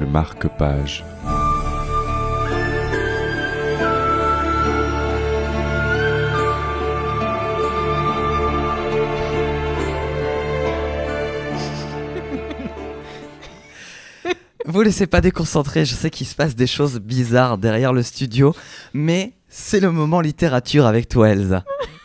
marque-page. Vous laissez pas déconcentrer, je sais qu'il se passe des choses bizarres derrière le studio, mais c'est le moment littérature avec toi Elsa.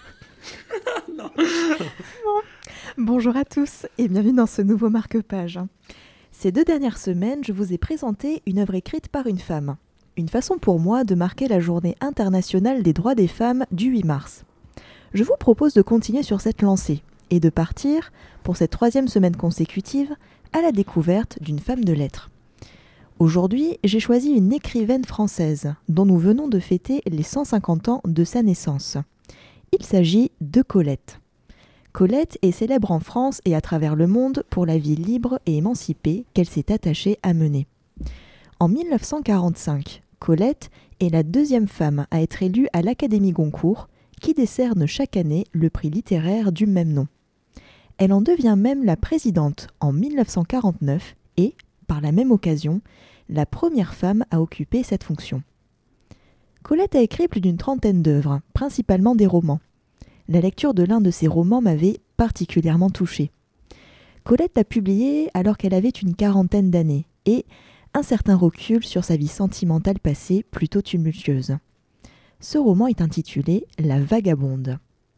Bonjour à tous et bienvenue dans ce nouveau marque-page. Ces 2 dernières semaines, je vous ai présenté une œuvre écrite par une femme. Une façon pour moi de marquer la journée internationale des droits des femmes du 8 mars. Je vous propose de continuer sur cette lancée et de partir, pour cette 3e semaine consécutive, à la découverte d'une femme de lettres. Aujourd'hui, j'ai choisi une écrivaine française dont nous venons de fêter les 150 ans de sa naissance. Il s'agit de Colette. Colette est célèbre en France et à travers le monde pour la vie libre et émancipée qu'elle s'est attachée à mener. En 1945, Colette est la 2e femme à être élue à l'Académie Goncourt, qui décerne chaque année le prix littéraire du même nom. Elle en devient même la présidente en 1949 et, par la même occasion, la première femme à occuper cette fonction. Colette a écrit plus d'une 30aine d'œuvres, principalement des romans. La lecture de l'un de ses romans m'avait particulièrement touchée. Colette l'a publié alors qu'elle avait une 40aine d'années et un certain recul sur sa vie sentimentale passée plutôt tumultueuse. Ce roman est intitulé « La vagabonde ».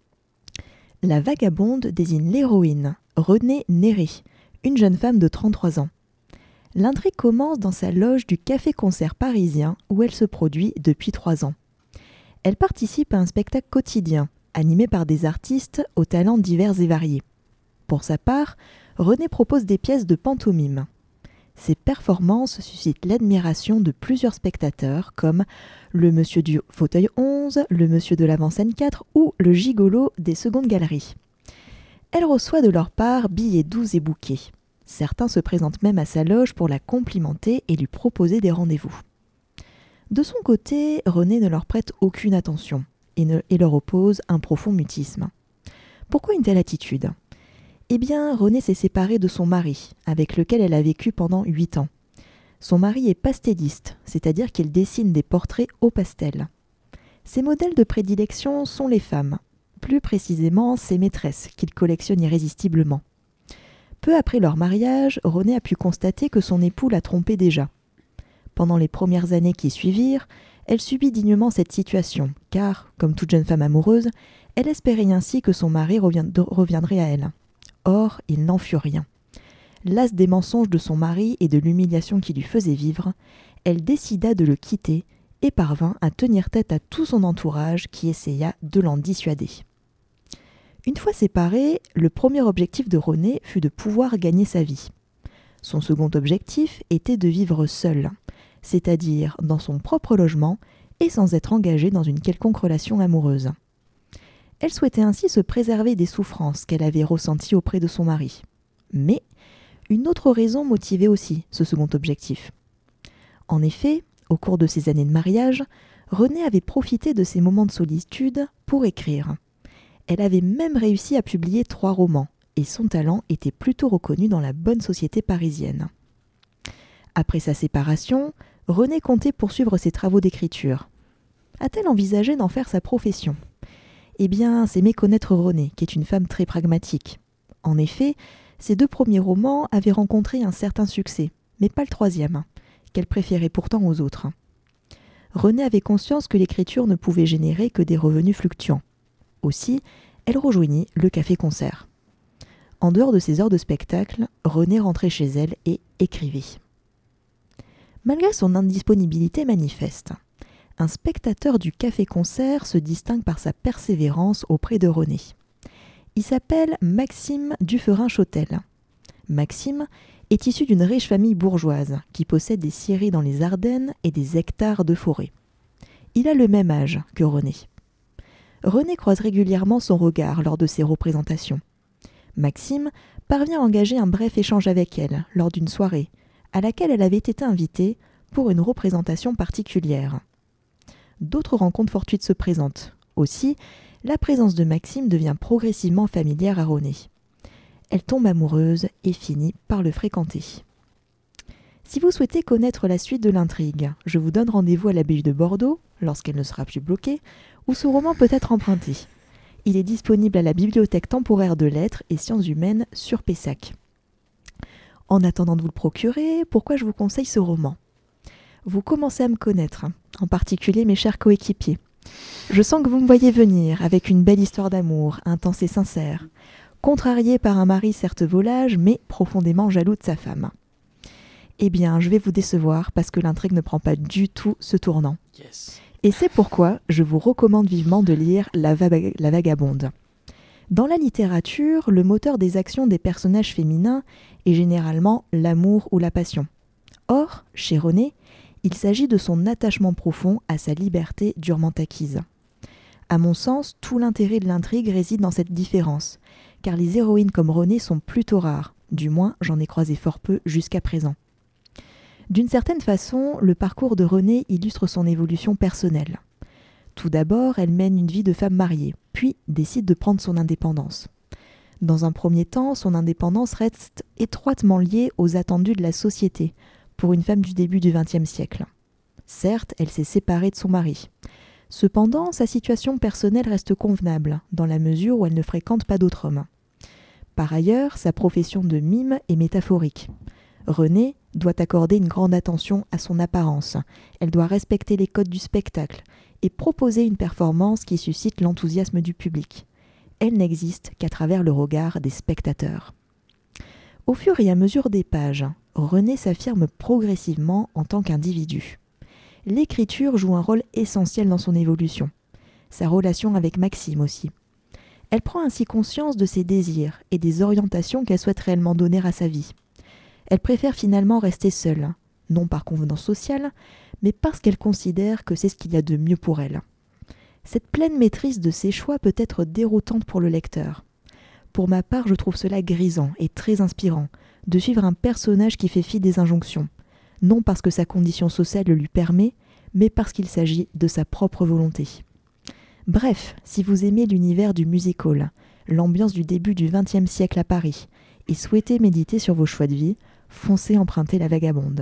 La vagabonde désigne l'héroïne, Renée Néré, une jeune femme de 33 ans. L'intrigue commence dans sa loge du café-concert parisien où elle se produit depuis 3 ans. Elle participe à un spectacle quotidien, animé par des artistes aux talents divers et variés. Pour sa part, Renée propose des pièces de pantomime. Ses performances suscitent l'admiration de plusieurs spectateurs comme le monsieur du fauteuil 11, le monsieur de l'avant-scène 4 ou le gigolo des secondes galeries. Elle reçoit de leur part billets doux et bouquets. Certains se présentent même à sa loge pour la complimenter et lui proposer des rendez-vous. De son côté, Renée ne leur prête aucune attention et leur oppose un profond mutisme. Pourquoi une telle attitude ? Eh bien, Renée s'est séparée de son mari, avec lequel elle a vécu pendant 8 ans. Son mari est pastelliste, c'est-à-dire qu'il dessine des portraits au pastel. Ses modèles de prédilection sont les femmes, plus précisément ses maîtresses, qu'il collectionne irrésistiblement. Peu après leur mariage, Renée a pu constater que son époux l'a trompée déjà. Pendant les premières années qui suivirent, elle subit dignement cette situation, car, comme toute jeune femme amoureuse, elle espérait ainsi que son mari reviendrait à elle. Or, il n'en fut rien. Lasse des mensonges de son mari et de l'humiliation qu'il lui faisait vivre, elle décida de le quitter et parvint à tenir tête à tout son entourage qui essaya de l'en dissuader. Une fois séparée, le premier objectif de Renée fut de pouvoir gagner sa vie. Son second objectif était de vivre seule, c'est-à-dire dans son propre logement et sans être engagée dans une quelconque relation amoureuse. Elle souhaitait ainsi se préserver des souffrances qu'elle avait ressenties auprès de son mari. Mais une autre raison motivait aussi ce second objectif. En effet, au cours de ses années de mariage, Renée avait profité de ces moments de solitude pour écrire. Elle avait même réussi à publier 3 romans, et son talent était plutôt reconnu dans la bonne société parisienne. Après sa séparation, Renée comptait poursuivre ses travaux d'écriture. A-t-elle envisagé d'en faire sa profession ? Eh bien, c'est méconnaître Renée, qui est une femme très pragmatique. En effet, ses 2 premiers romans avaient rencontré un certain succès, mais pas le 3e, qu'elle préférait pourtant aux autres. Renée avait conscience que l'écriture ne pouvait générer que des revenus fluctuants. Aussi, elle rejoignit le café-concert. En dehors de ses heures de spectacle, Renée rentrait chez elle et écrivait. Malgré son indisponibilité manifeste, un spectateur du café-concert se distingue par sa persévérance auprès de Renée. Il s'appelle Maxime Dufferin-Chotel. Maxime est issu d'une riche famille bourgeoise qui possède des scieries dans les Ardennes et des hectares de forêt. Il a le même âge que Renée. Renée croise régulièrement son regard lors de ses représentations. Maxime parvient à engager un bref échange avec elle lors d'une soirée, à laquelle elle avait été invitée pour une représentation particulière. D'autres rencontres fortuites se présentent. Aussi, la présence de Maxime devient progressivement familière à Renée. Elle tombe amoureuse et finit par le fréquenter. Si vous souhaitez connaître la suite de l'intrigue, je vous donne rendez-vous à l'abbaye de Bordeaux, lorsqu'elle ne sera plus bloquée, où ce roman peut être emprunté. Il est disponible à la Bibliothèque temporaire de lettres et sciences humaines sur Pessac. En attendant de vous le procurer, pourquoi je vous conseille ce roman ? Vous commencez à me connaître, en particulier mes chers coéquipiers. Je sens que vous me voyez venir avec une belle histoire d'amour, intense et sincère, contrarié par un mari certes volage, mais profondément jaloux de sa femme. Eh bien, je vais vous décevoir parce que l'intrigue ne prend pas du tout ce tournant. Yes. Et c'est pourquoi je vous recommande vivement de lire La Vagabonde. Dans la littérature, le moteur des actions des personnages féminins est généralement l'amour ou la passion. Or, chez René, il s'agit de son attachement profond à sa liberté durement acquise. À mon sens, tout l'intérêt de l'intrigue réside dans cette différence, car les héroïnes comme Renée sont plutôt rares, du moins j'en ai croisé fort peu jusqu'à présent. D'une certaine façon, le parcours de Renée illustre son évolution personnelle. Tout d'abord, elle mène une vie de femme mariée, puis décide de prendre son indépendance. Dans un premier temps, son indépendance reste étroitement liée aux attendus de la société, pour une femme du début du XXe siècle. Certes, elle s'est séparée de son mari. Cependant, sa situation personnelle reste convenable, dans la mesure où elle ne fréquente pas d'autres hommes. Par ailleurs, sa profession de mime est métaphorique. Renée doit accorder une grande attention à son apparence. Elle doit respecter les codes du spectacle et proposer une performance qui suscite l'enthousiasme du public. Elle n'existe qu'à travers le regard des spectateurs. Au fur et à mesure des pages, Renée s'affirme progressivement en tant qu'individu. L'écriture joue un rôle essentiel dans son évolution. Sa relation avec Maxime aussi. Elle prend ainsi conscience de ses désirs et des orientations qu'elle souhaite réellement donner à sa vie. Elle préfère finalement rester seule, non par convenance sociale, mais parce qu'elle considère que c'est ce qu'il y a de mieux pour elle. Cette pleine maîtrise de ses choix peut être déroutante pour le lecteur. Pour ma part, je trouve cela grisant et très inspirant, de suivre un personnage qui fait fi des injonctions, non parce que sa condition sociale le lui permet, mais parce qu'il s'agit de sa propre volonté. Bref, si vous aimez l'univers du music-hall, l'ambiance du début du XXe siècle à Paris, et souhaitez méditer sur vos choix de vie, foncez emprunter La Vagabonde.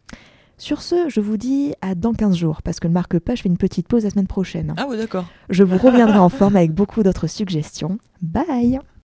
Sur ce, je vous dis à dans 15 jours, parce que le marque-page fait une petite pause la semaine prochaine. Ah oui, d'accord. Je vous reviendrai en forme avec beaucoup d'autres suggestions. Bye!